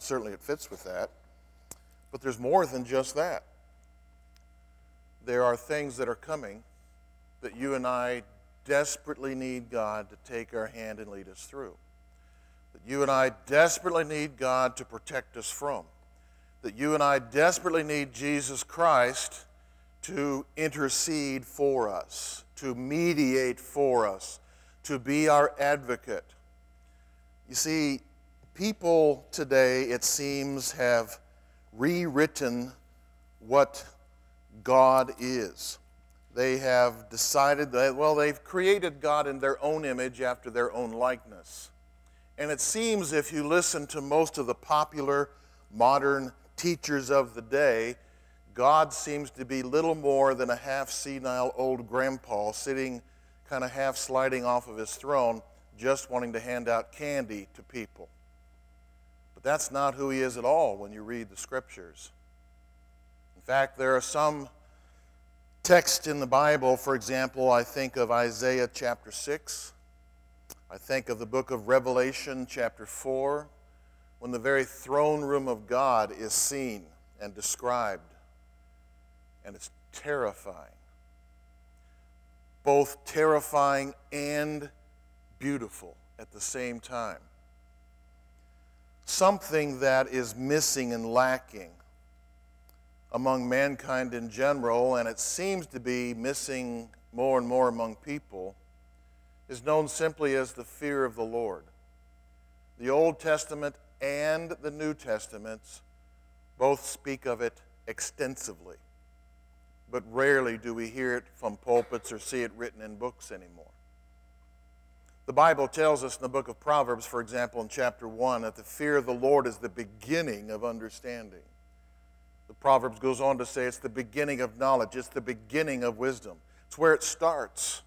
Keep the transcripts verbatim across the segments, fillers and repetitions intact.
certainly it fits with that. But there's more than just that. There are things that are coming that you and I desperately need God to take our hand and lead us through. That you and I desperately need God to protect us from. That you and I desperately need Jesus Christ to intercede for us, to mediate for us, to be our advocate. You see, people today, it seems, have rewritten what God is. They have decided that, well, they've created God in their own image after their own likeness. And it seems if you listen to most of the popular modern teachers of the day, God seems to be little more than a half-senile old grandpa sitting kind of half sliding off of his throne, just wanting to hand out candy to people. But that's not who he is at all when you read the scriptures. In fact, there are some texts in the Bible, for example, I think of Isaiah chapter six. I think of the book of Revelation chapter four, when the very throne room of God is seen and described. And it's terrifying. Both terrifying and beautiful at the same time. Something that is missing and lacking among mankind in general, and it seems to be missing more and more among people, is known simply as the fear of the Lord. The Old Testament and the New Testaments both speak of it extensively, but rarely do we hear it from pulpits or see it written in books anymore. The Bible tells us in the book of Proverbs, for example, in chapter one, that the fear of the Lord is the beginning of understanding. The Proverbs goes on to say it's the beginning of knowledge. It's the beginning of wisdom. It's where it starts.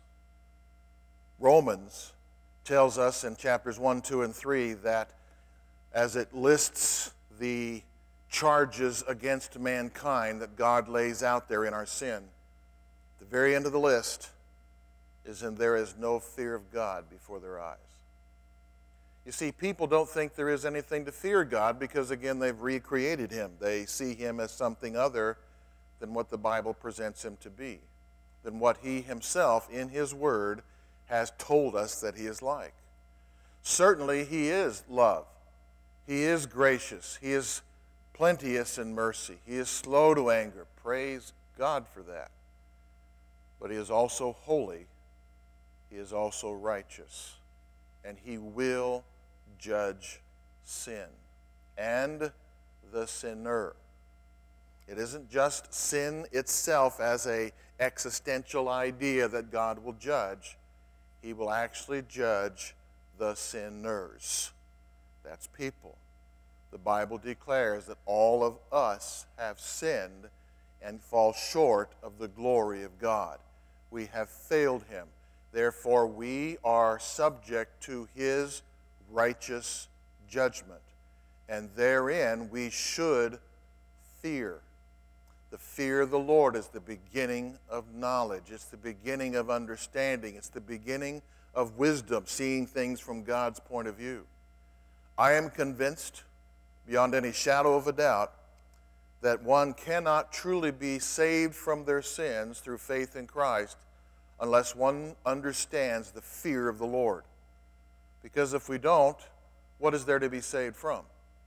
Romans tells us in chapters one, two, and three that as it lists the charges against mankind that God lays out there in our sin, the very end of the list is, and there is no fear of God before their eyes. You see, people don't think there is anything to fear God because, again, they've recreated him. They see him as something other than what the Bible presents him to be, than what he himself in his word has told us that he is like. Certainly, he is love. He is gracious. He is plenteous in mercy. He is slow to anger. Praise God for that. But he is also holy. He is also righteous. And he will judge sin and the sinner. It isn't just sin itself as an existential idea that God will judge. He will actually judge the sinners. That's people. The Bible declares that all of us have sinned and fall short of the glory of God. We have failed him. Therefore, we are subject to his righteous judgment. And therein we should fear. The fear of the Lord is the beginning of knowledge. It's the beginning of understanding. It's the beginning of wisdom, seeing things from God's point of view. I am convinced, beyond any shadow of a doubt, that one cannot truly be saved from their sins through faith in Christ unless one understands the fear of the Lord. Because if we don't, what is there to be saved from?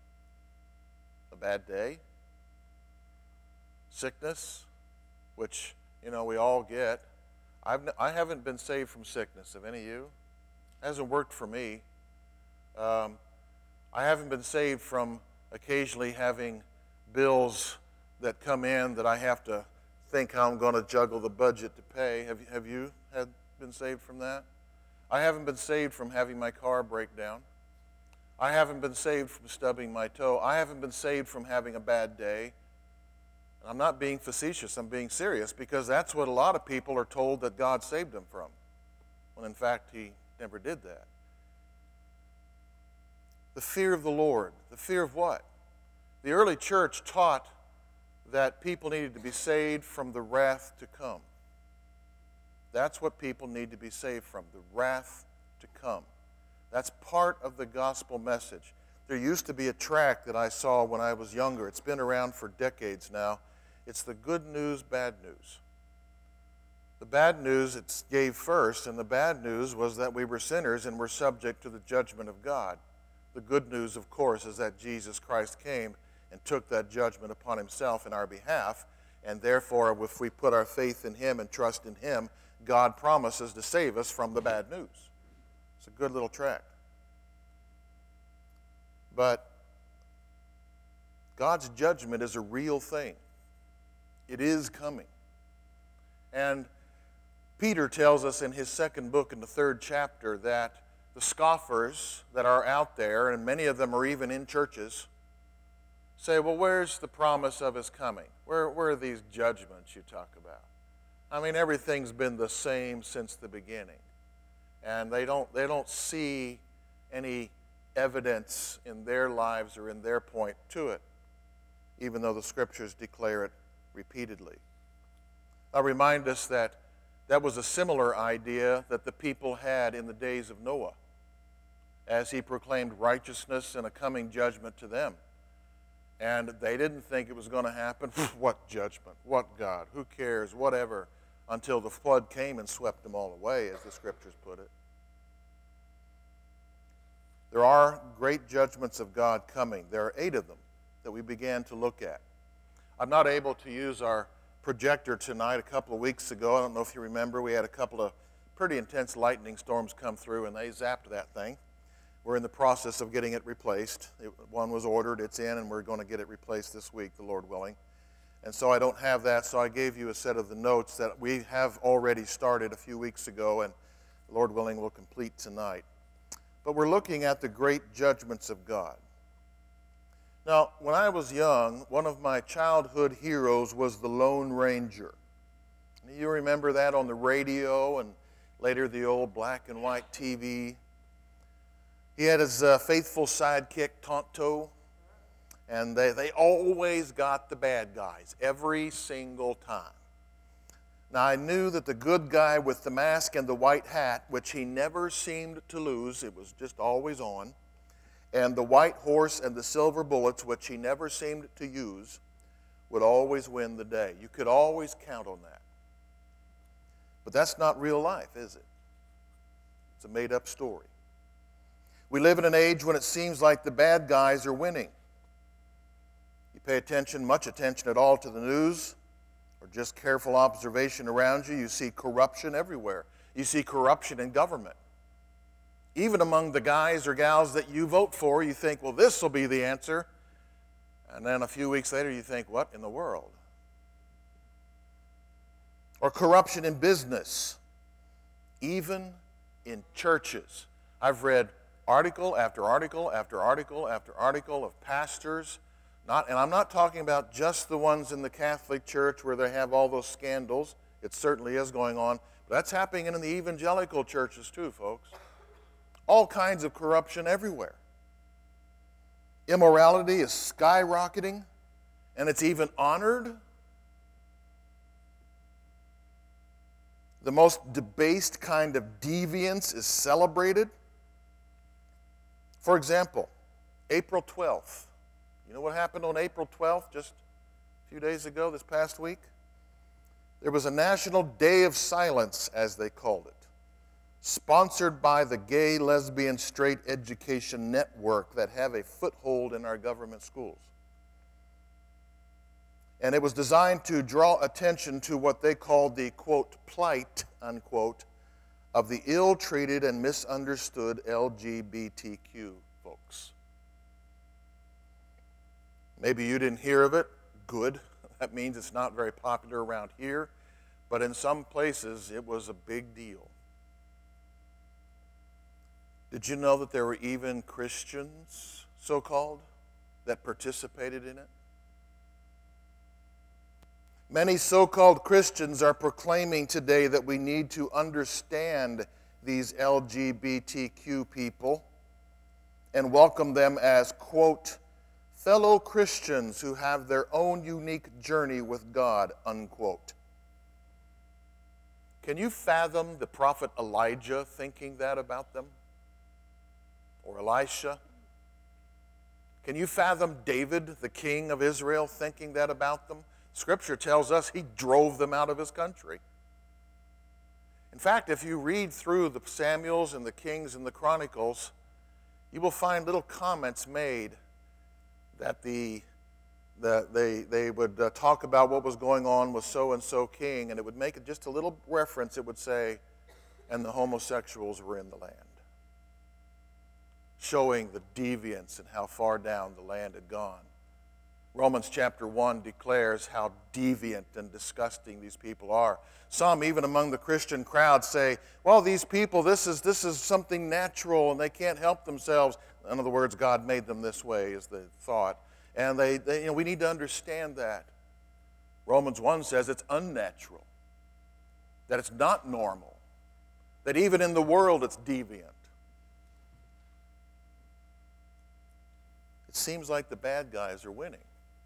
A bad day? Sickness? Which, you know, we all get. I've, I haven't been saved from sickness. Have any of you? It hasn't worked for me. Um, I haven't been saved from occasionally having bills that come in that I have to think how I'm going to juggle the budget to pay. Have you, have you had, been saved from that? I haven't been saved from having my car break down. I haven't been saved from stubbing my toe. I haven't been saved from having a bad day. And I'm not being facetious, I'm being serious, because that's what a lot of people are told that God saved them from, when in fact he never did that. The fear of the Lord. The fear of what? The early church taught that people needed to be saved from the wrath to come. That's what people need to be saved from, the wrath to come. That's part of the gospel message. There used to be a tract that I saw when I was younger. It's been around for decades now. It's the good news, bad news. The bad news it gave first, and the bad news was that we were sinners and were subject to the judgment of God. The good news, of course, is that Jesus Christ came and took that judgment upon himself in our behalf, and therefore, if we put our faith in him and trust in him, God promises to save us from the bad news. It's a good little tract. But God's judgment is a real thing. It is coming. And Peter tells us in his second book in the third chapter that the scoffers that are out there, and many of them are even in churches, say, well, where's the promise of his coming? Where, where are these judgments you talk about? I mean, everything's been the same since the beginning. And they don't, they don't see any evidence in their lives or in their point to it, even though the scriptures declare it repeatedly. I remind us that that was a similar idea that the people had in the days of Noah, as he proclaimed righteousness and a coming judgment to them. And they didn't think it was going to happen. What judgment? What God? Who cares? Whatever. Until the flood came and swept them all away, as the scriptures put it. There are great judgments of God coming. There are eight of them that we began to look at. I'm not able to use our projector tonight. A couple of weeks ago, I don't know if you remember, we had a couple of pretty intense lightning storms come through, and they zapped that thing. We're in the process of getting it replaced. It, one was ordered, it's in, and we're going to get it replaced this week, the Lord willing. And so I don't have that, so I gave you a set of the notes that we have already started a few weeks ago, and the Lord willing will complete tonight. But we're looking at the great judgments of God. Now, when I was young, one of my childhood heroes was the Lone Ranger. You remember that on the radio and later the old black and white T V. He had his uh, faithful sidekick, Tonto, and they, they always got the bad guys, every single time. Now, I knew that the good guy with the mask and the white hat, which he never seemed to lose, it was just always on, and the white horse and the silver bullets, which he never seemed to use, would always win the day. You could always count on that. But that's not real life, is it? It's a made-up story. We live in an age when it seems like the bad guys are winning. You pay attention, much attention at all to the news, or just careful observation around you, you see corruption everywhere. You see corruption in government. Even among the guys or gals that you vote for, you think, well, this will be the answer. And then a few weeks later, you think, what in the world? Or corruption in business, even in churches. I've read article after article after article after article of pastors, not, and I'm not talking about just the ones in the Catholic Church where they have all those scandals. It certainly is going on. But that's happening in the evangelical churches too, folks. All kinds of corruption everywhere. Immorality is skyrocketing, and it's even honored. The most debased kind of deviance is celebrated. For example, April twelfth. You know what happened on April twelfth, just a few days ago, this past week? There was a National Day of Silence, as they called it, sponsored by the Gay, Lesbian, Straight Education Network that have a foothold in our government schools. And it was designed to draw attention to what they called the, quote, plight, unquote, of the ill-treated and misunderstood L G B T Q folks. Maybe you didn't hear of it. Good. That means it's not very popular around here. But in some places, it was a big deal. Did you know that there were even Christians, so-called, that participated in it? Many so-called Christians are proclaiming today that we need to understand these L G B T Q people and welcome them as, quote, fellow Christians who have their own unique journey with God, unquote. Can you fathom the prophet Elijah thinking that about them? Or Elisha? Can you fathom David, the king of Israel, thinking that about them? Scripture tells us he drove them out of his country. In fact, if you read through the Samuels and the Kings and the Chronicles, you will find little comments made that the, the they, they would uh, talk about what was going on with so-and-so king, and it would make it just a little reference. It would say, and the homosexuals were in the land, showing the deviance and how far down the land had gone. Romans chapter one declares how deviant and disgusting these people are. Some, even among the Christian crowd, say, well, these people, this is, this is something natural and they can't help themselves. In other words, God made them this way, is the thought. And they, they you know, we need to understand that. Romans one says it's unnatural, that it's not normal, that even in the world it's deviant. It seems like the bad guys are winning.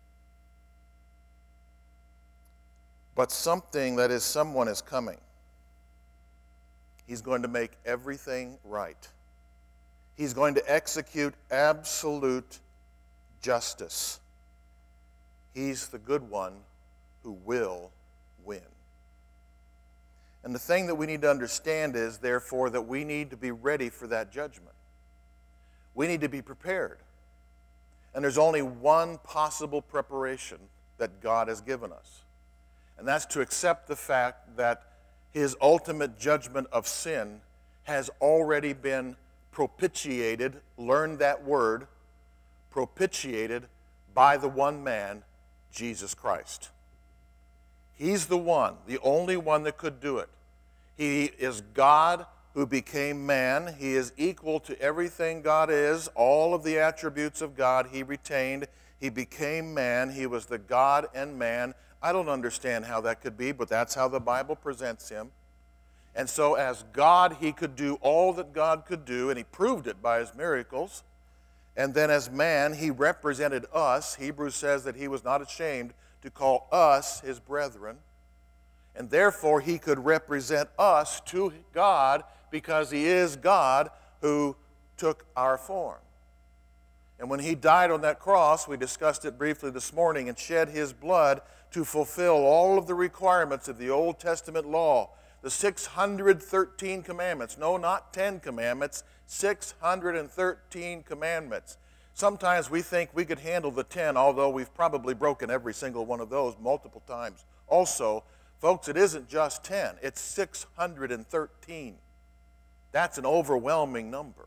But something, that is, someone is coming. He's going to make everything right. He's going to execute absolute justice. He's the good one who will win. And the thing that we need to understand is, therefore, that we need to be ready for that judgment. We need to be prepared. And there's only one possible preparation that God has given us. And that's to accept the fact that his ultimate judgment of sin has already been propitiated, learn that word, propitiated by the one man, Jesus Christ. He's the one, the only one that could do it. He is God who became man. He is equal to everything God is, all of the attributes of God he retained. He became man. He was the God and man. I don't understand how that could be, but that's how the Bible presents him. And so as God, he could do all that God could do, and he proved it by his miracles. And then as man, he represented us. Hebrews says that he was not ashamed to call us his brethren. And therefore, he could represent us to God because he is God who took our form. And when he died on that cross, we discussed it briefly this morning, and shed his blood to fulfill all of the requirements of the Old Testament law, the six hundred thirteen commandments. No, not ten commandments, six hundred thirteen commandments. Sometimes we think we could handle the ten, although we've probably broken every single one of those multiple times. Also, folks, it isn't just ten, it's six hundred thirteen. That's an overwhelming number.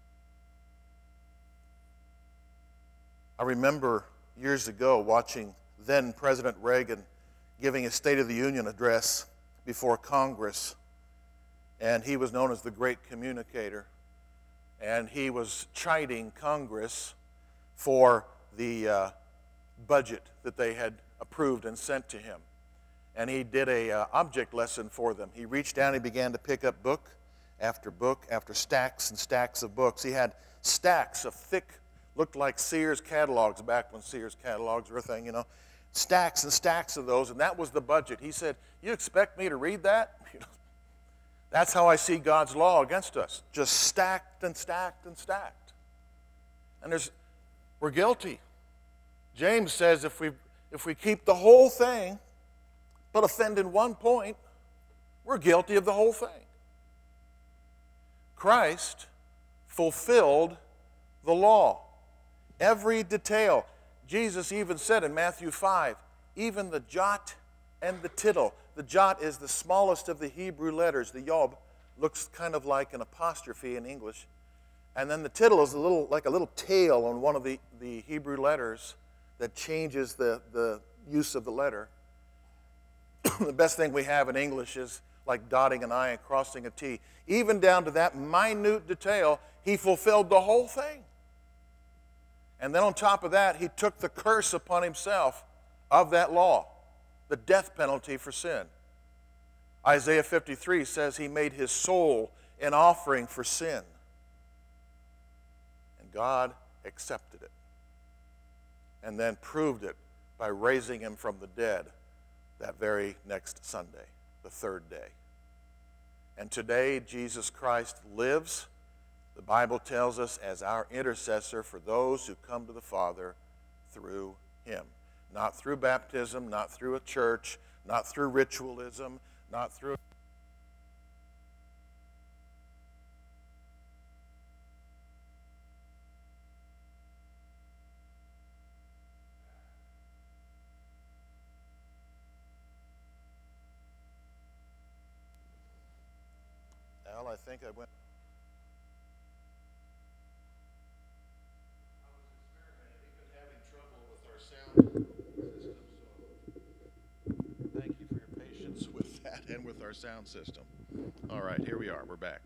I remember years ago watching then President Reagan giving a State of the Union address before Congress, and he was known as the great communicator, and he was chiding Congress for the uh, budget that they had approved and sent to him. And he did a uh, object lesson for them. He reached down, he began to pick up book after book after stacks and stacks of books. He had stacks of thick, looked like Sears catalogs back when Sears catalogs were a thing, you know. Stacks and stacks of those, and that was the budget. He said, you expect me to read that? You know, that's how I see God's law against us, just stacked and stacked and stacked. And there's, we're guilty. James says if we, if we keep the whole thing, but offend in one point, we're guilty of the whole thing. Christ fulfilled the law, every detail. Jesus even said in Matthew five, even the jot and the tittle. The jot is the smallest of the Hebrew letters. The yod looks kind of like an apostrophe in English. And then the tittle is a little like a little tail on one of the, the Hebrew letters that changes the, the use of the letter. The best thing we have in English is like dotting an I and crossing a T. Even down to that minute detail, he fulfilled the whole thing. And then on top of that, he took the curse upon himself of that law, the death penalty for sin. Isaiah fifty-three says he made his soul an offering for sin. And God accepted it and then proved it by raising him from the dead that very next Sunday, the third day. And today, Jesus Christ lives. The Bible tells us as our intercessor for those who come to the Father through him. Not through baptism, not through a church, not through ritualism, not through... Al, I think I went... Thank you for your patience with that and with our sound system. All right, here we are. We're back.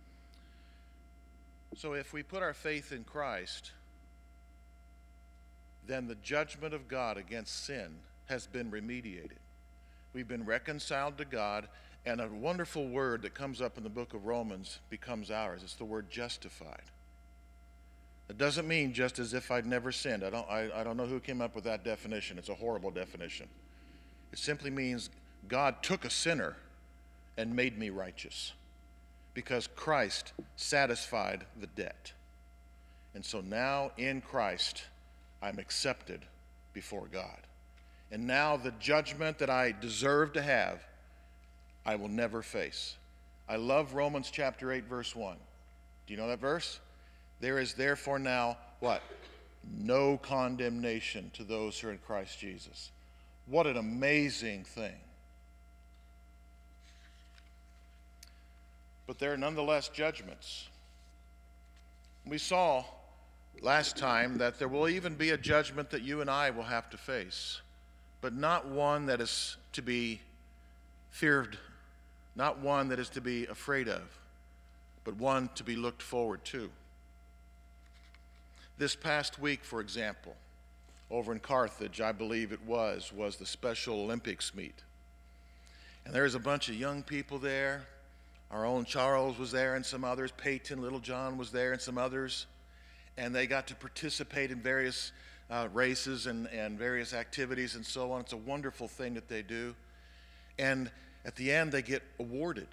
So if we put our faith in Christ, then the judgment of God against sin has been remediated. We've been reconciled to God, and a wonderful word that comes up in the book of Romans becomes ours. It's the word justified. It doesn't mean just as if I'd never sinned. I don't, I, I don't know who came up with that definition. It's a horrible definition. It simply means God took a sinner and made me righteous because Christ satisfied the debt. And so now in Christ, I'm accepted before God. And now the judgment that I deserve to have, I will never face. I love Romans chapter eight, verse one. Do you know that verse? There is therefore now, what? No condemnation to those who are in Christ Jesus. What an amazing thing. But there are nonetheless judgments. We saw last time that there will even be a judgment that you and I will have to face, but not one that is to be feared, not one that is to be afraid of, but one to be looked forward to. This past week, for example, over in Carthage, I believe it was, was the Special Olympics meet. And there's a bunch of young people there. Our own Charles was there and some others. Peyton, Little John was there and some others. And they got to participate in various uh, races and, and various activities and so on. It's a wonderful thing that they do. And at the end, they get awarded.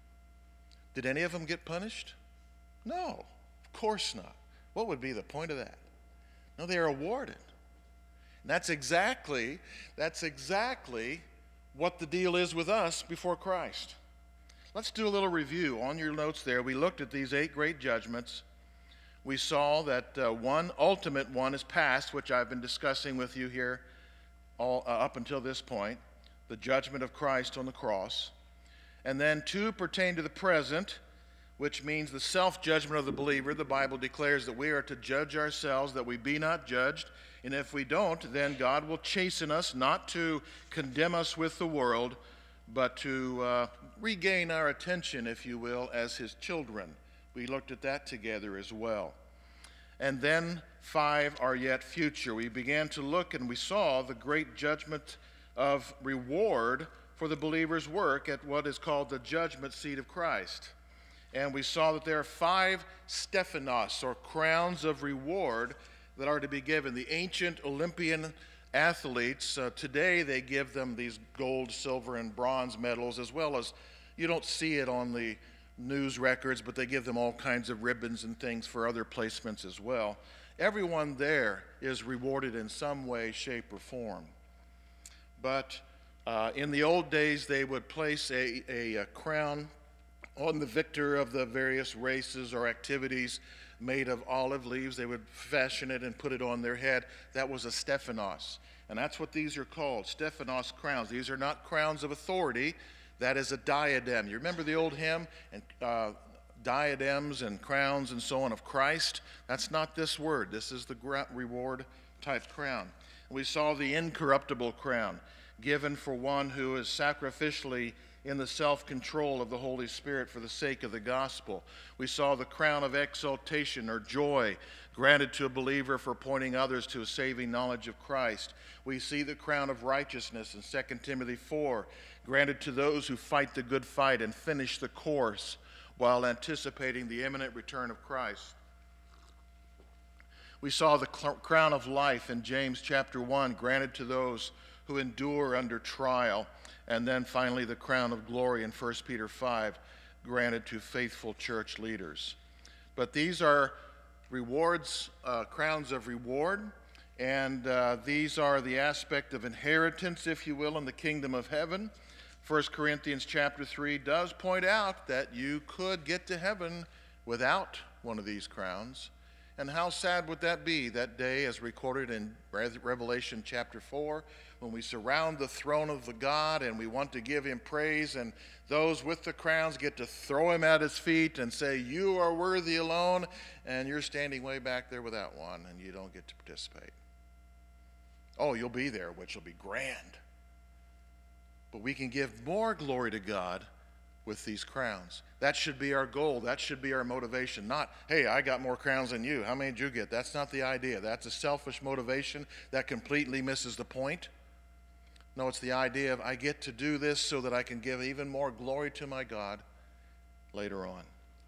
Did any of them get punished? No, of course not. What would be the point of that? No, they are awarded. And that's exactly, that's exactly what the deal is with us before Christ. Let's do a little review. On your notes there, we looked at these eight great judgments. We saw that uh, one ultimate one is past, which I've been discussing with you here all, uh, up until this point, the judgment of Christ on the cross. And then two pertain to the present, which means the self-judgment of the believer. The Bible declares that we are to judge ourselves, that we be not judged. And if we don't, then God will chasten us, not to condemn us with the world, but to uh, regain our attention, if you will, as his children. We looked at that together as well. And then five are yet future. We began to look and we saw the great judgment of reward for the believer's work at what is called the judgment seat of Christ. And we saw that there are five Stephanos, or crowns of reward, that are to be given. The ancient Olympian athletes, uh, today they give them these gold, silver, and bronze medals, as well as, you don't see it on the news records, but they give them all kinds of ribbons and things for other placements as well. Everyone there is rewarded in some way, shape, or form. But uh, in the old days, they would place a, a, a crown on the victor of the various races or activities made of olive leaves. They would fashion it and put it on their head. That was a Stephanos. And that's what these are called, Stephanos crowns. These are not crowns of authority. That is a diadem. You remember the old hymn, and uh, diadems and crowns and so on of Christ? That's not this word. This is the reward type crown. We saw the incorruptible crown given for one who is sacrificially in the self-control of the Holy Spirit for the sake of the gospel. We saw the crown of exaltation or joy granted to a believer for pointing others to a saving knowledge of Christ. We see the crown of righteousness in Second Timothy four, granted to those who fight the good fight and finish the course while anticipating the imminent return of Christ. We saw the crown of life in James chapter one, granted to those who endure under trial. And then finally, the crown of glory in First Peter five, granted to faithful church leaders. But these are rewards, uh, crowns of reward, and uh, these are the aspect of inheritance, if you will, in the kingdom of heaven. First Corinthians chapter three does point out that you could get to heaven without one of these crowns. And how sad would that be, that day as recorded in Revelation chapter four, when we surround the throne of the God and we want to give him praise, and those with the crowns get to throw him at his feet and say, you are worthy alone, and you're standing way back there without one and you don't get to participate. Oh, you'll be there, which will be grand. But we can give more glory to God with these crowns. That should be our goal. That should be our motivation. Not, hey, I got more crowns than you. How many did you get? That's not the idea. That's a selfish motivation that completely misses the point. No, it's the idea of I get to do this so that I can give even more glory to my God later on.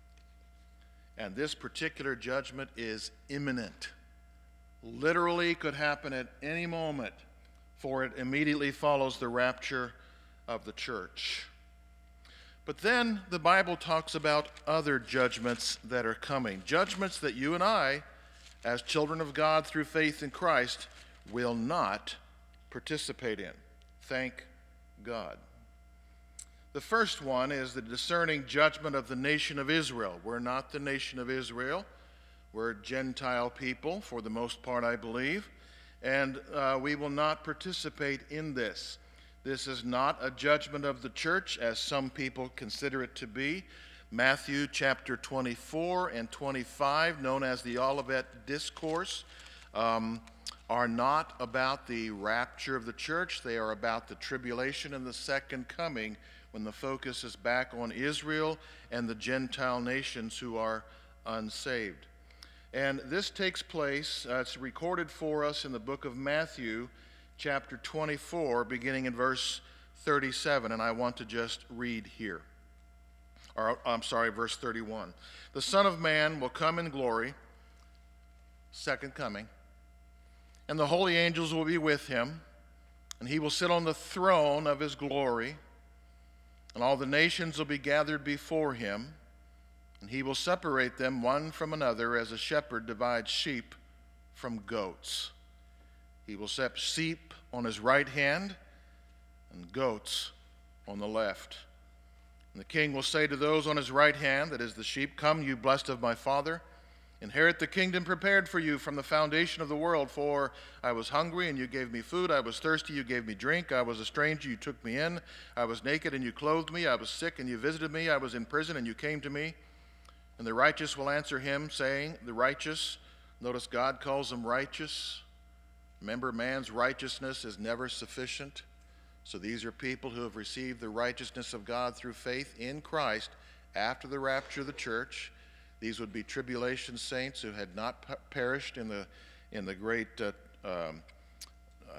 And this particular judgment is imminent. Literally could happen at any moment, for it immediately follows the rapture of the church. But then the Bible talks about other judgments that are coming. Judgments that you and I, as children of God through faith in Christ, will not participate in. Thank God. The first one is the discerning judgment of the nation of Israel. We're not the nation of Israel. We're Gentile people, for the most part, I believe. And uh, we will not participate in this. This is not a judgment of the church, as some people consider it to be. Matthew chapter twenty-four and twenty-five, known as the Olivet Discourse, um, are not about the rapture of the church. They are about the tribulation and the second coming, when the focus is back on Israel and the Gentile nations who are unsaved. And this takes place, uh, it's recorded for us in the book of Matthew, chapter twenty-four, beginning in verse thirty-seven, and I want to just read here. Or, I'm sorry, verse thirty-one. The Son of Man will come in glory, second coming, and the holy angels will be with him, and he will sit on the throne of his glory, and all the nations will be gathered before him, and he will separate them one from another as a shepherd divides sheep from goats. He will set sheep on his right hand and goats on the left. And the king will say to those on his right hand, that is the sheep, come, you blessed of my Father, inherit the kingdom prepared for you from the foundation of the world. For I was hungry, and you gave me food. I was thirsty, you gave me drink. I was a stranger, you took me in. I was naked, and you clothed me. I was sick, and you visited me. I was in prison, and you came to me. And the righteous will answer him, saying, the righteous, notice God calls them righteous. Remember, man's righteousness is never sufficient. So these are people who have received the righteousness of God through faith in Christ after the rapture of the church. These would be tribulation saints who had not perished in the in the great uh, um, uh,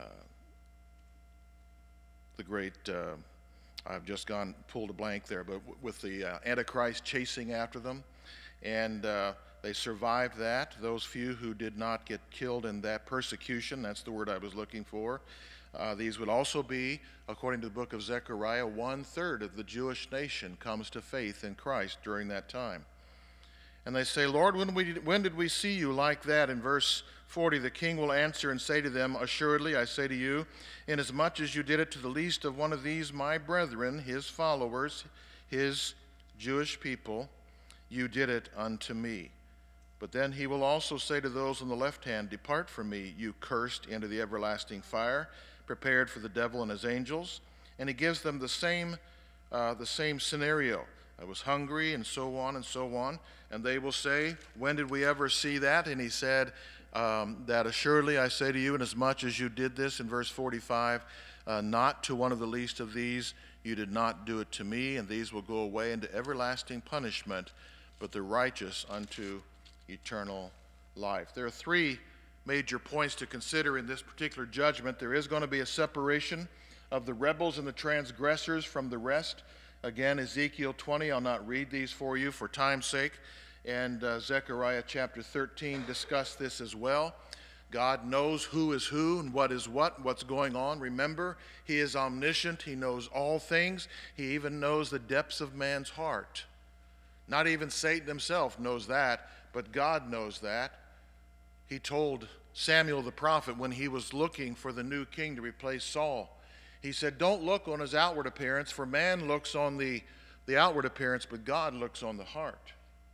the great. Uh, I've just gone pulled a blank there, but w- with the uh, Antichrist chasing after them, and uh, they survived that. Those few who did not get killed in that persecution, that's the word I was looking for. Uh, these would also be, according to the book of Zechariah, one third of the Jewish nation comes to faith in Christ during that time. And they say, Lord, when, we, when did we see you like that? In verse forty, the king will answer and say to them, assuredly, I say to you, inasmuch as you did it to the least of one of these my brethren, his followers, his Jewish people, you did it unto me. But then he will also say to those on the left hand, depart from me, you cursed, into the everlasting fire, prepared for the devil and his angels. And he gives them the same, uh, the same scenario. I was hungry, and so on and so on. And they will say, when did we ever see that? And he said, um, that assuredly I say to you, inasmuch as you did this, in verse forty-five, uh, not to one of the least of these, you did not do it to me, and these will go away into everlasting punishment, but the righteous unto eternal life. There are three major points to consider in this particular judgment. There is going to be a separation of the rebels and the transgressors from the rest. Again, Ezekiel twenty, I'll not read these for you for time's sake, and uh, Zechariah chapter thirteen discuss this as well. God knows who is who and what is what, what's going on. Remember, he is omniscient. He knows all things. He even knows the depths of man's heart. Not even Satan himself knows that, but God knows that. He told Samuel the prophet when he was looking for the new king to replace Saul, he said, don't look on his outward appearance, for man looks on the, the outward appearance, but God looks on the heart.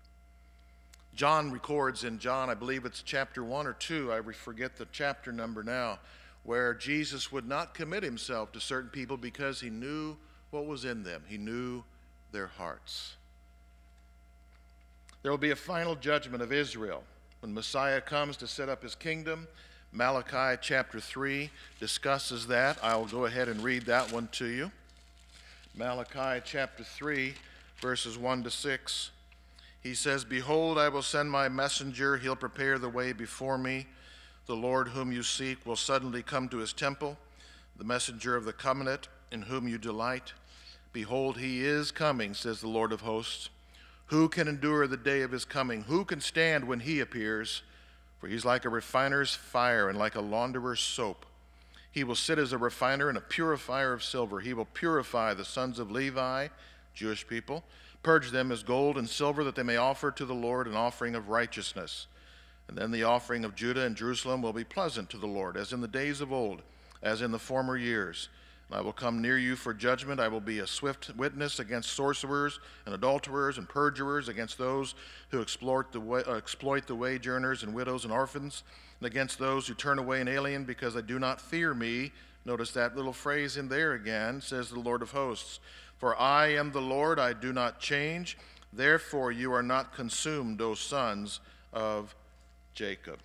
John records in John, I believe it's chapter one or two, I forget the chapter number now, where Jesus would not commit himself to certain people because he knew what was in them. He knew their hearts. There will be a final judgment of Israel when Messiah comes to set up his kingdom. Malachi chapter three discusses that. I will go ahead and read that one to you. Malachi chapter three, verses one to six. He says, behold, I will send my messenger. He'll prepare the way before me. The Lord whom you seek will suddenly come to his temple, the messenger of the covenant in whom you delight. Behold, he is coming, says the Lord of hosts. Who can endure the day of his coming? Who can stand when he appears? For he's like a refiner's fire and like a launderer's soap. He will sit as a refiner and a purifier of silver. He will purify the sons of Levi, Jewish people, purge them as gold and silver, that they may offer to the Lord an offering of righteousness. And then the offering of Judah and Jerusalem will be pleasant to the Lord, as in the days of old, as in the former years. And I will come near you for judgment. I will be a swift witness against sorcerers and adulterers and perjurers, against those who exploit the, wa- uh, exploit the wage earners and widows and orphans, and against those who turn away an alien because they do not fear me. Notice that little phrase in there again, says the Lord of hosts. For I am the Lord, I do not change. Therefore you are not consumed, O sons of Jacob.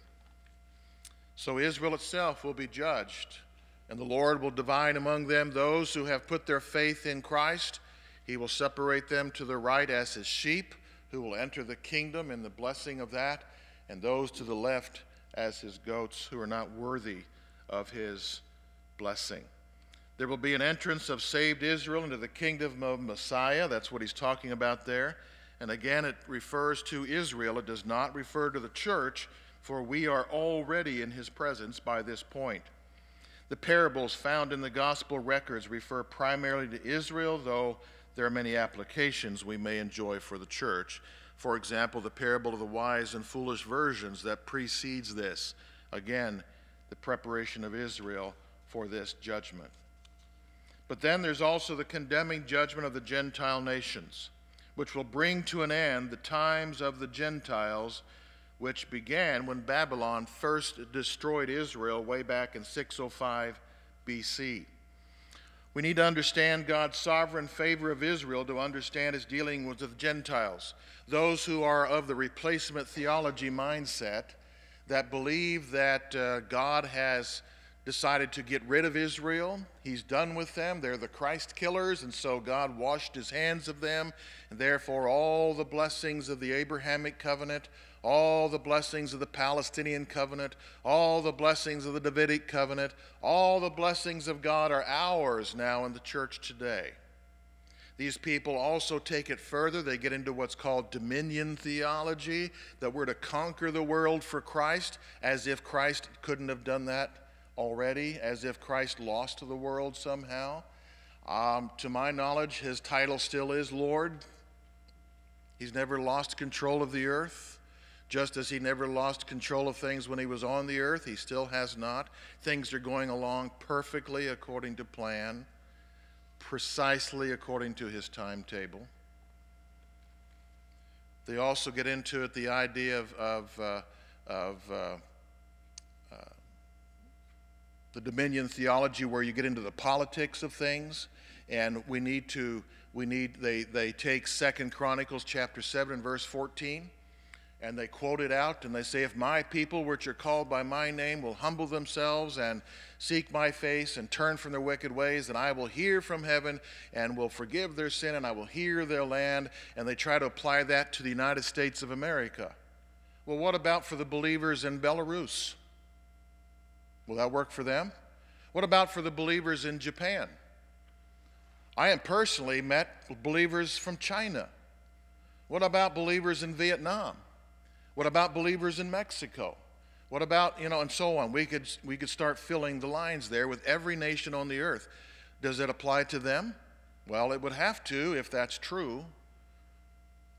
So Israel itself will be judged, and the Lord will divide among them those who have put their faith in Christ. He will separate them to the right as his sheep, who will enter the kingdom in the blessing of that, and those to the left as his goats, who are not worthy of his blessing. There will be an entrance of saved Israel into the kingdom of Messiah. That's what he's talking about there. And again, it refers to Israel. It does not refer to the church, for we are already in his presence by this point. The parables found in the gospel records refer primarily to Israel, though there are many applications we may enjoy for the church. For example, the parable of the wise and foolish virgins that precedes this. Again, the preparation of Israel for this judgment. But then there's also the condemning judgment of the Gentile nations, which will bring to an end the times of the Gentiles, which began when Babylon first destroyed Israel way back in six oh five B C. We need to understand God's sovereign favor of Israel to understand his dealing with the Gentiles, those who are of the replacement theology mindset that believe that uh, God has decided to get rid of Israel. He's done with them. They're the Christ killers, and so God washed his hands of them, and therefore all the blessings of the Abrahamic covenant, all the blessings of the Palestinian covenant, all the blessings of the Davidic covenant, all the blessings of God are ours now in the church today. These people also take it further. They get into what's called dominion theology, that we're to conquer the world for Christ, as if Christ couldn't have done that already, as if Christ lost to the world somehow. Um, to my knowledge, his title still is Lord. He's never lost control of the earth. Just as he never lost control of things when he was on the earth, he still has not. Things are going along perfectly according to plan, precisely according to his timetable. They also get into it the idea of, of, uh, of uh, uh, the dominion theology, where you get into the politics of things, and we need to, we need, they, they take Second Chronicles chapter seven and verse fourteen, and they quote it out, and they say, if my people, which are called by my name, will humble themselves and seek my face and turn from their wicked ways, then I will hear from heaven and will forgive their sin, and I will heal their land. And they try to apply that to the United States of America. Well, what about for the believers in Belarus? Will that work for them? What about for the believers in Japan? I have personally met believers from China. What about believers in Vietnam? What about believers in Mexico? What about, you know, and so on. We could, we could start filling the lines there with every nation on the earth. Does it apply to them? Well, it would have to if that's true.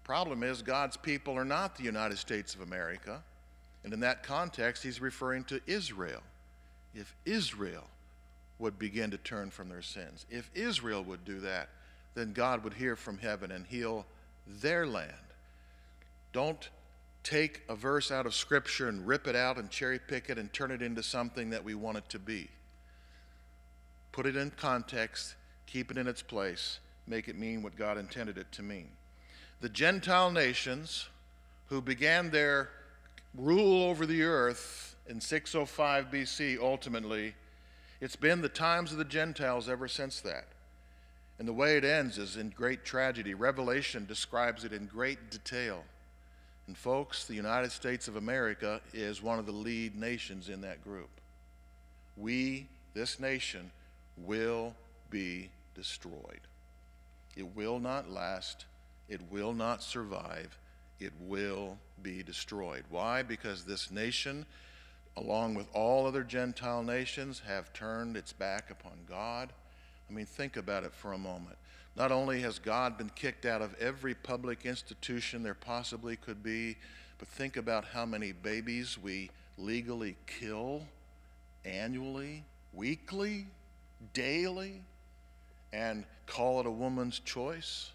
Problem is, God's people are not the United States of America. And in that context, he's referring to Israel. If Israel would begin to turn from their sins, if Israel would do that, then God would hear from heaven and heal their land. Don't take a verse out of Scripture and rip it out and cherry pick it and turn it into something that we want it to be. Put it in context, keep it in its place, make it mean what God intended it to mean. The Gentile nations who began their rule over the earth in six oh five B C, ultimately, it's been the times of the Gentiles ever since that. And the way it ends is in great tragedy. Revelation describes it in great detail. And folks, the United States of America is one of the lead nations in that group. We, this nation, will be destroyed. It will not last. It will not survive. It will be destroyed. Why? Because this nation, along with all other Gentile nations, have turned its back upon God. I mean, think about it for a moment. Not only has God been kicked out of every public institution there possibly could be, but think about how many babies we legally kill annually, weekly, daily, and call it a woman's choice.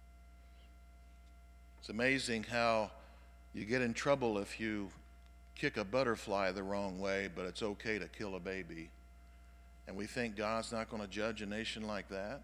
It's amazing how you get in trouble if you kick a butterfly the wrong way, but it's okay to kill a baby. And we think God's not going to judge a nation like that.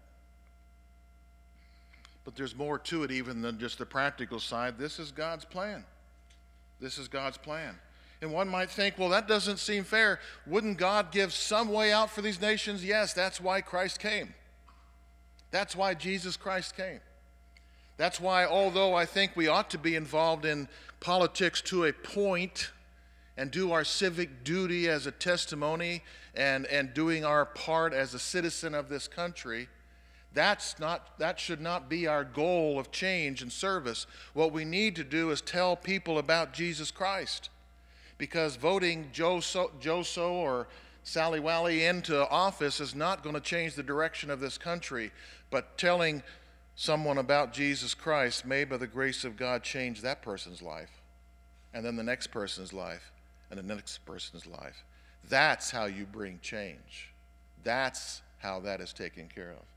But there's more to it even than just the practical side. This is God's plan. This is God's plan. And one might think, well, that doesn't seem fair. Wouldn't God give some way out for these nations? Yes, that's why Christ came. That's why Jesus Christ came. That's why, although I think we ought to be involved in politics to a point and do our civic duty as a testimony and, and doing our part as a citizen of this country, that's not, that should not be our goal of change and service. What we need to do is tell people about Jesus Christ. Because voting Joe So, Joe So or Sally Wally into office is not going to change the direction of this country, but telling someone about Jesus Christ may, by the grace of God, change that person's life, and then the next person's life, and the next person's life. That's how you bring change. That's how that is taken care of.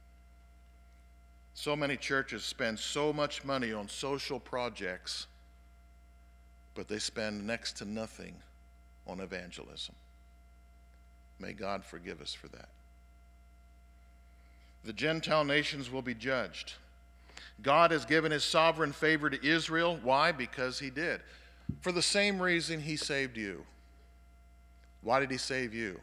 So many churches spend so much money on social projects, but they spend next to nothing on evangelism. May God forgive us for that. The Gentile nations will be judged. God has given his sovereign favor to Israel. Why? Because he did. For the same reason he saved you. Why did he save you?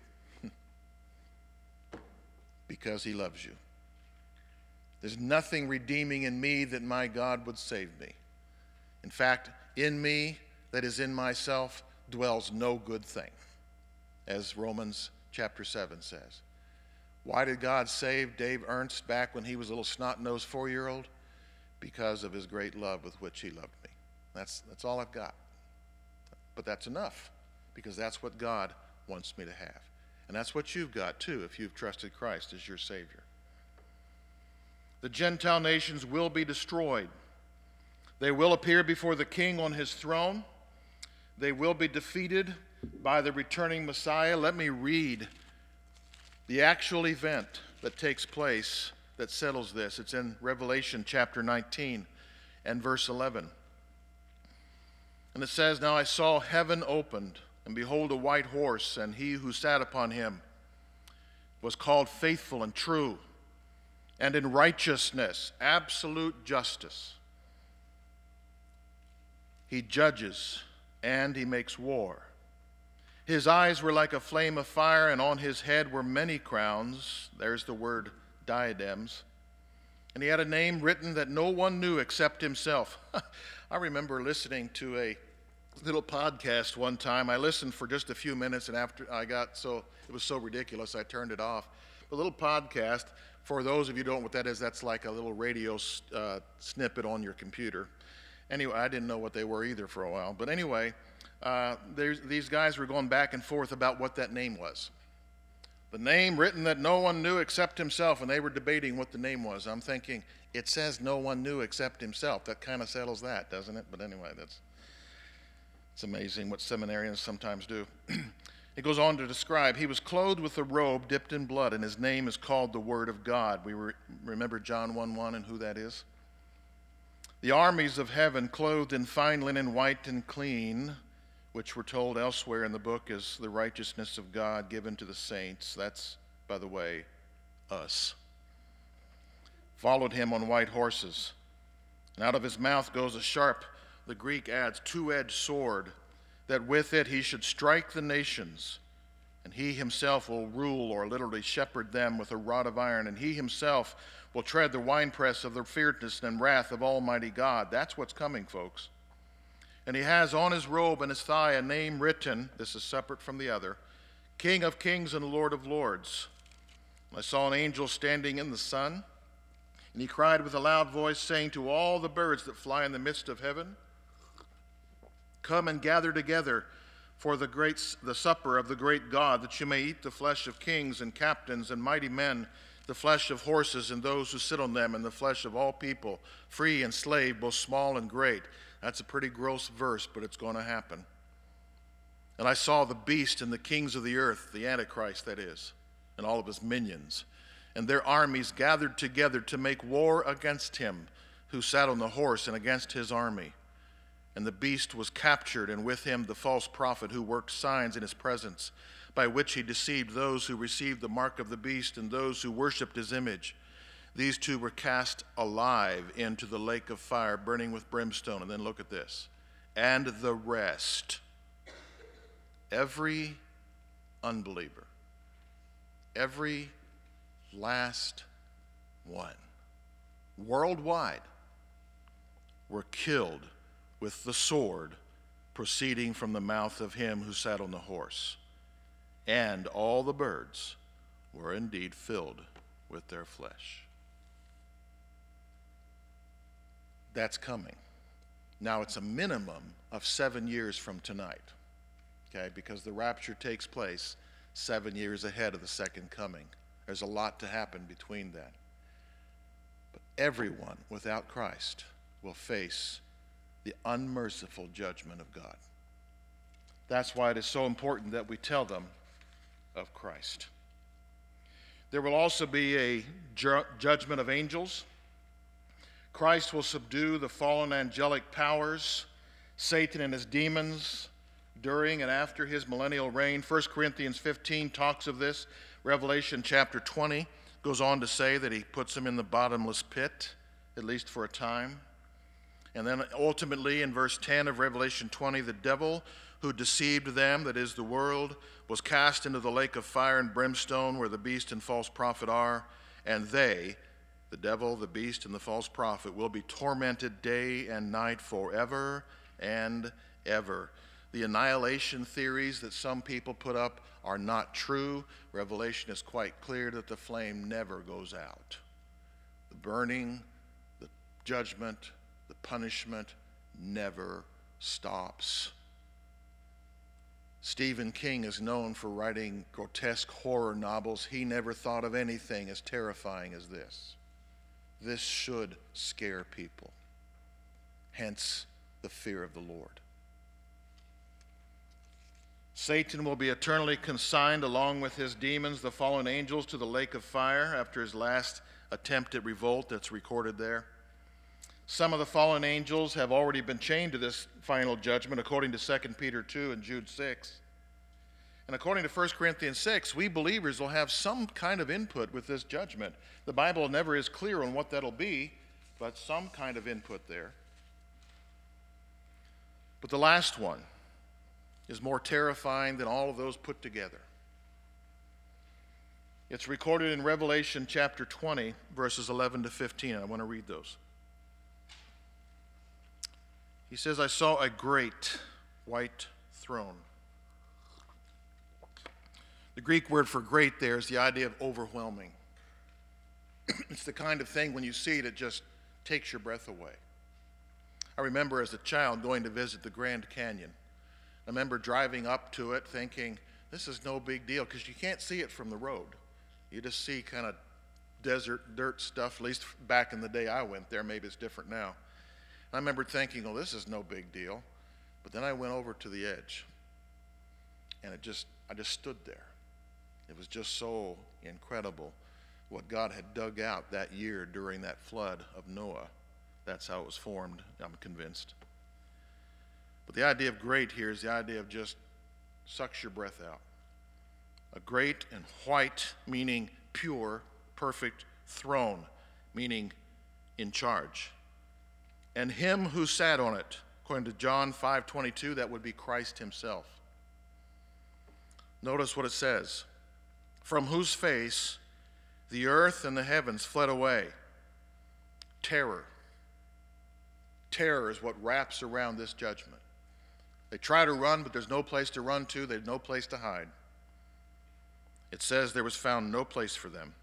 Because he loves you. There's nothing redeeming in me that my God would save me. In fact, in me, that is in myself, dwells no good thing, as Romans chapter seven says. Why did God save Dave Ernst back when he was a little snot-nosed four-year-old? Because of his great love with which he loved me. That's, that's all I've got. But that's enough, because that's what God wants me to have. And that's what you've got, too, if you've trusted Christ as your Savior. The Gentile nations will be destroyed. They will appear before the King on his throne. They will be defeated by the returning Messiah. Let me read the actual event that takes place that settles this. It's in Revelation chapter nineteen and verse eleven. And it says, "Now I saw heaven opened, and behold a white horse, and he who sat upon him was called Faithful and True, and in righteousness, absolute justice, he judges and he makes war. His eyes were like a flame of fire, and on his head were many crowns." There's the word diadems. "And he had a name written that no one knew except himself." I remember listening to a little podcast one time. I listened for just a few minutes, and after I got so, it was so ridiculous, I turned it off. A little podcast, for those of you who don't know what that is, that's like a little radio uh, snippet on your computer. Anyway, I didn't know what they were either for a while. But anyway, uh, these guys were going back and forth about what that name was. The name written that no one knew except himself, and they were debating what the name was. I'm thinking, it says no one knew except himself. That kind of settles that, doesn't it? But anyway, that's it's amazing what seminarians sometimes do. It goes on to describe, he was clothed with a robe dipped in blood, and his name is called the Word of God. We re- remember John one one and who that is? The armies of heaven, clothed in fine linen, white and clean, which we're told elsewhere in the book is the righteousness of God given to the saints. That's, by the way, us. Followed him on white horses. And out of his mouth goes a sharp, the Greek adds, two-edged sword, that with it he should strike the nations, and he himself will rule, or literally shepherd them with a rod of iron, and he himself will tread the winepress of the fierceness and wrath of Almighty God. That's what's coming, folks. And he has on his robe and his thigh a name written, this is separate from the other, King of Kings and Lord of Lords. I saw an angel standing in the sun, and he cried with a loud voice, saying to all the birds that fly in the midst of heaven, come and gather together for the great the supper of the great God, that you may eat the flesh of kings and captains and mighty men, the flesh of horses and those who sit on them, and the flesh of all people, free and slave, both small and great. That's a pretty gross verse, but it's going to happen. And I saw the beast and the kings of the earth, the Antichrist that is, and all of his minions, and their armies gathered together to make war against him who sat on the horse and against his army. And the beast was captured, and with him the false prophet who worked signs in his presence, by which he deceived those who received the mark of the beast and those who worshipped his image. These two were cast alive into the lake of fire, burning with brimstone. And then look at this. And the rest, every unbeliever, every last one, worldwide, were killed with the sword proceeding from the mouth of him who sat on the horse. And all the birds were indeed filled with their flesh. That's coming. Now it's a minimum of seven years from tonight, okay, because the rapture takes place seven years ahead of the second coming. There's a lot to happen between that. But everyone without Christ will face the unmerciful judgment of God. That's why it is so important that we tell them of Christ. There will also be a ju- judgment of angels. Christ will subdue the fallen angelic powers, Satan and his demons, during and after his millennial reign. First Corinthians fifteen talks of this. Revelation chapter twenty goes on to say that he puts them in the bottomless pit, at least for a time. And then ultimately in verse ten of Revelation twenty, the devil who deceived them, that is the world, was cast into the lake of fire and brimstone where the beast and false prophet are, and they, the devil, the beast, and the false prophet, will be tormented day and night forever and ever. The annihilation theories that some people put up are not true. Revelation is quite clear that the flame never goes out. The burning, the judgment, the punishment never stops. Stephen King is known for writing grotesque horror novels. He never thought of anything as terrifying as this. This should scare people. Hence, the fear of the Lord. Satan will be eternally consigned along with his demons, the fallen angels, to the lake of fire after his last attempt at revolt that's recorded there. Some of the fallen angels have already been chained to this final judgment, according to Second Peter two and Jude six. And according to First Corinthians six, we believers will have some kind of input with this judgment. The Bible never is clear on what that'll be, but some kind of input there. But the last one is more terrifying than all of those put together. It's recorded in Revelation chapter twenty, verses eleven to fifteen. I want to read those. He says, I saw a great white throne. The Greek word for great there is the idea of overwhelming. It's the kind of thing when you see it, it just takes your breath away. I remember as a child going to visit the Grand Canyon. I remember driving up to it thinking, this is no big deal, because you can't see it from the road. You just see kind of desert dirt stuff, at least back in the day I went there. Maybe it's different now. I remember thinking, oh, this is no big deal. But then I went over to the edge, and it just, I just stood there. It was just so incredible what God had dug out that year during that flood of Noah. That's how it was formed, I'm convinced. But the idea of great here is the idea of just sucks your breath out. A great and white, meaning pure, perfect throne, meaning in charge. And him who sat on it, according to John five twenty-two, that would be Christ himself. Notice what it says. From whose face the earth and the heavens fled away. Terror. Terror is what wraps around this judgment. They try to run, but there's no place to run to. There's no place to hide. It says there was found no place for them.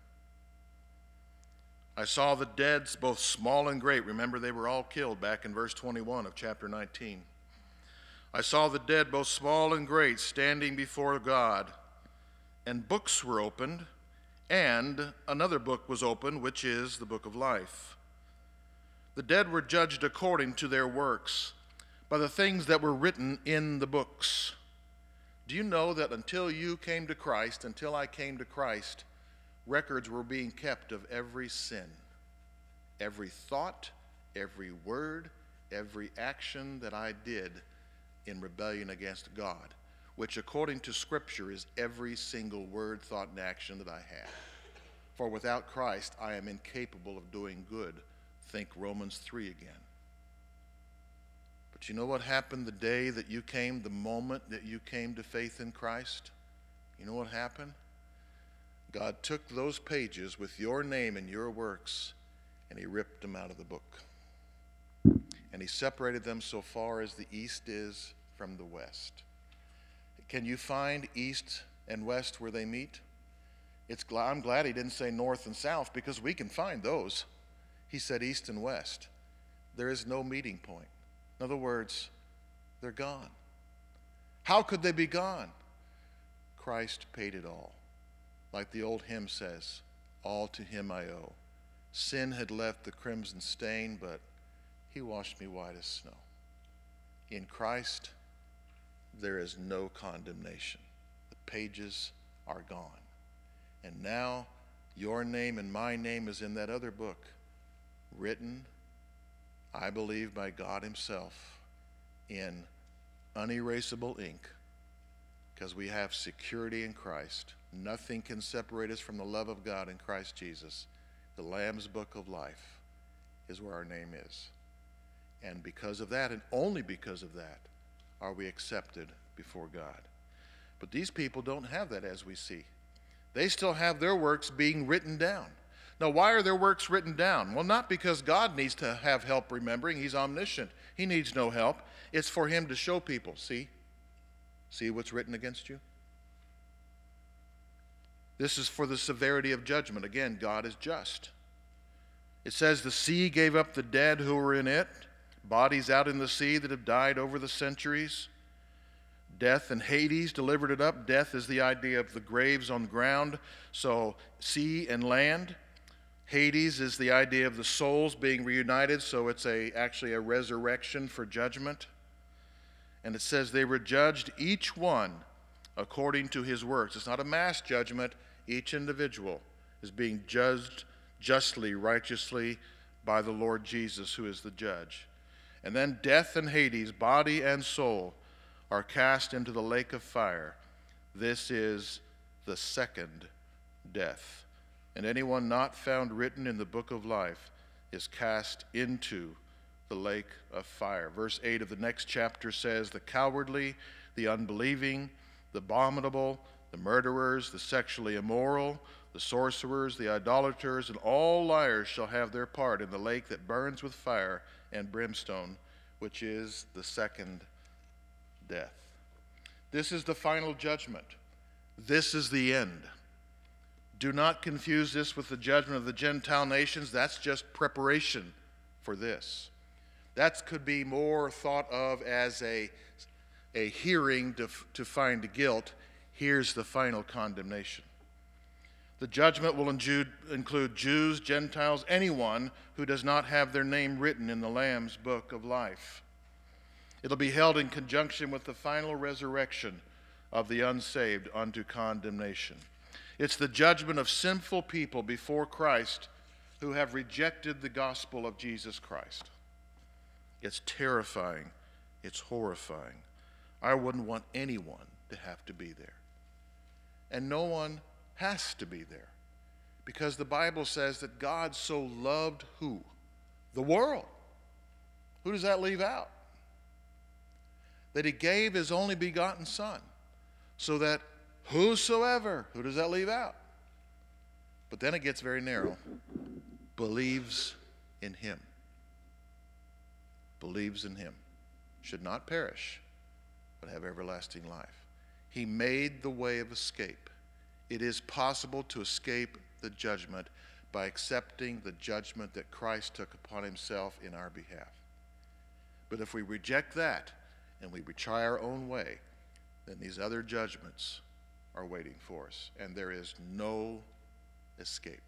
I saw the dead, both small and great. Remember, they were all killed back in verse twenty-one of chapter nineteen. I saw the dead, both small and great, standing before God, and books were opened, and another book was opened, which is the book of life. The dead were judged according to their works, by the things that were written in the books. Do you know that until you came to Christ, until I came to Christ, records were being kept of every sin, every thought, every word, every action that I did in rebellion against God, which according to Scripture is every single word, thought, and action that I had. For without Christ, I am incapable of doing good. Think Romans three again. But you know what happened the day that you came, the moment that you came to faith in Christ? You know what happened? God took those pages with your name and your works, and he ripped them out of the book. And he separated them so far as the east is from the west. Can you find east and west where they meet? It's, I'm glad he didn't say north and south, because we can find those. He said east and west. There is no meeting point. In other words, they're gone. How could they be gone? Christ paid it all. Like the old hymn says, all to him I owe. Sin had left the crimson stain, but he washed me white as snow. In Christ, there is no condemnation. The pages are gone. And now your name and my name is in that other book, written, I believe, by God himself in unerasable ink, because we have security in Christ. Nothing can separate us from the love of God in Christ Jesus. The Lamb's book of life is where our name is. And because of that, and only because of that, are we accepted before God. But these people don't have that, as we see. They still have their works being written down. Now, why are their works written down? Well, not because God needs to have help remembering. He's omniscient. He needs no help. It's for him to show people, see? See what's written against you? This is for the severity of judgment. Again, God is just. It says the sea gave up the dead who were in it, bodies out in the sea that have died over the centuries. Death and Hades delivered it up. Death is the idea of the graves on the ground, so sea and land. Hades is the idea of the souls being reunited, so it's a actually a resurrection for judgment. And it says they were judged, each one according to his works. It's not a mass judgment. Each individual is being judged justly, righteously by the Lord Jesus, who is the judge. And then death and Hades, body and soul, are cast into the lake of fire. This is the second death. And anyone not found written in the book of life is cast into the lake of fire. Verse eight of the next chapter says, the cowardly, the unbelieving, the abominable, the murderers, the sexually immoral, the sorcerers, the idolaters, and all liars shall have their part in the lake that burns with fire and brimstone, which is the second death. This is the final judgment. This is the end. Do not confuse this with the judgment of the Gentile nations. That's just preparation for this. That could be more thought of as a, a hearing to, to find guilt. here's the final condemnation. The judgment will include Jews, Gentiles, anyone who does not have their name written in the Lamb's book of life. It'll be held in conjunction with the final resurrection of the unsaved unto condemnation. It's the judgment of sinful people before Christ who have rejected the gospel of Jesus Christ. It's terrifying. It's horrifying. I wouldn't want anyone to have to be there. And no one has to be there, because the Bible says that God so loved who? The world. Who does that leave out? That he gave his only begotten Son, so that whosoever, who does that leave out? But then it gets very narrow. Believes in him. Believes in him. Should not perish, but have everlasting life. He made the way of escape. It is possible to escape the judgment by accepting the judgment that Christ took upon himself in our behalf. But if we reject that and we try our own way, then these other judgments are waiting for us, and there is no escape.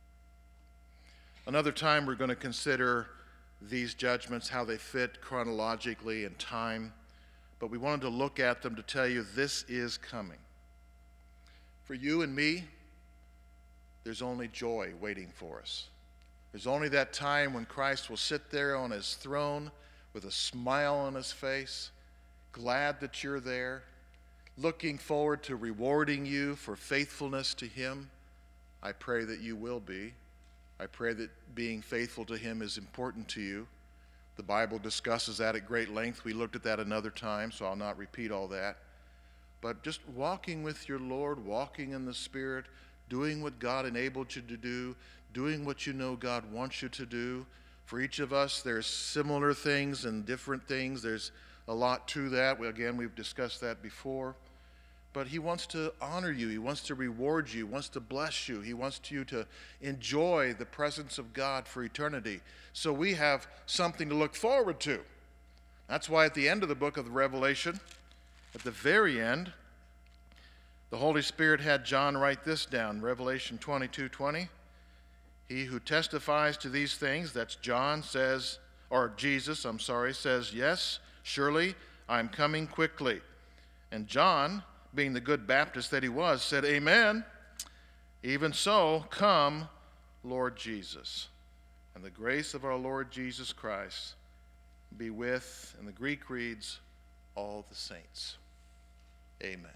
Another time we're going to consider these judgments, how they fit chronologically in time, but we wanted to look at them to tell you this is coming. For you and me, there's only joy waiting for us. There's only that time when Christ will sit there on his throne with a smile on his face, glad that you're there, looking forward to rewarding you for faithfulness to him. I pray that you will be. I pray that being faithful to him is important to you. The Bible discusses that at great length. We looked at that another time, so I'll not repeat all that. But just walking with your Lord, walking in the Spirit, doing what God enabled you to do, doing what you know God wants you to do. For each of us, there's similar things and different things. There's a lot to that. Again, we've discussed that before. But he wants to honor you. He wants to reward you. He wants to bless you. He wants you to enjoy the presence of God for eternity. So we have something to look forward to. That's why at the end of the book of Revelation, at the very end, the Holy Spirit had John write this down, Revelation twenty-two twenty. He who testifies to these things, that's John, says, or Jesus, I'm sorry, says, yes, surely I'm coming quickly. And John, being the good Baptist that he was, said, amen. Even so, come, Lord Jesus. And the grace of our Lord Jesus Christ be with, and the Greek reads, all the saints. Amen.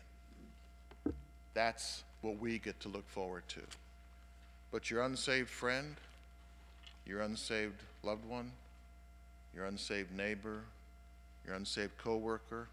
That's what we get to look forward to. But your unsaved friend, your unsaved loved one, your unsaved neighbor, your unsaved coworker,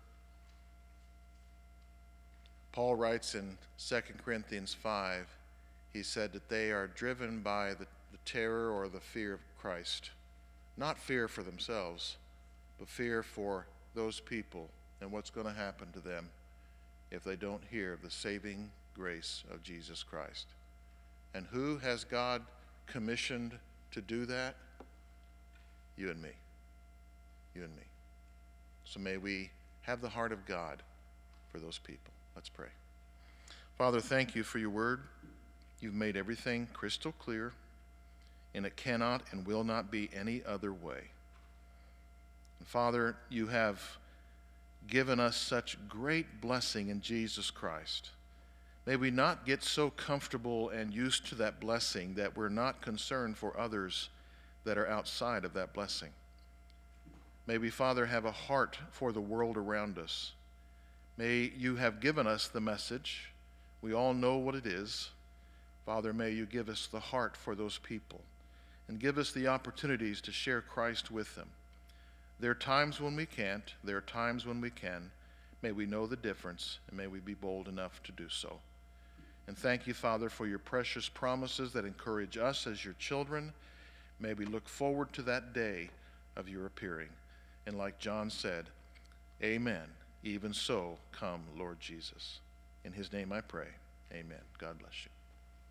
Paul writes in Second Corinthians five, he said that they are driven by the, the terror or the fear of Christ. Not fear for themselves, but fear for those people and what's going to happen to them if they don't hear the saving grace of Jesus Christ. And who has God commissioned to do that? You and me. You and me. So may we have the heart of God for those people. Let's pray. Father, thank you for your word. You've made everything crystal clear, and it cannot and will not be any other way. And Father, you have given us such great blessing in Jesus Christ. May we not get so comfortable and used to that blessing that we're not concerned for others that are outside of that blessing. May we, Father, have a heart for the world around us. May you have given us the message. We all know what it is. Father, may you give us the heart for those people and give us the opportunities to share Christ with them. There are times when we can't. There are times when we can. May we know the difference, and may we be bold enough to do so. And thank you, Father, for your precious promises that encourage us as your children. May we look forward to that day of your appearing. And like John said, amen. Even so, come, Lord Jesus. In his name I pray. Amen. God bless you.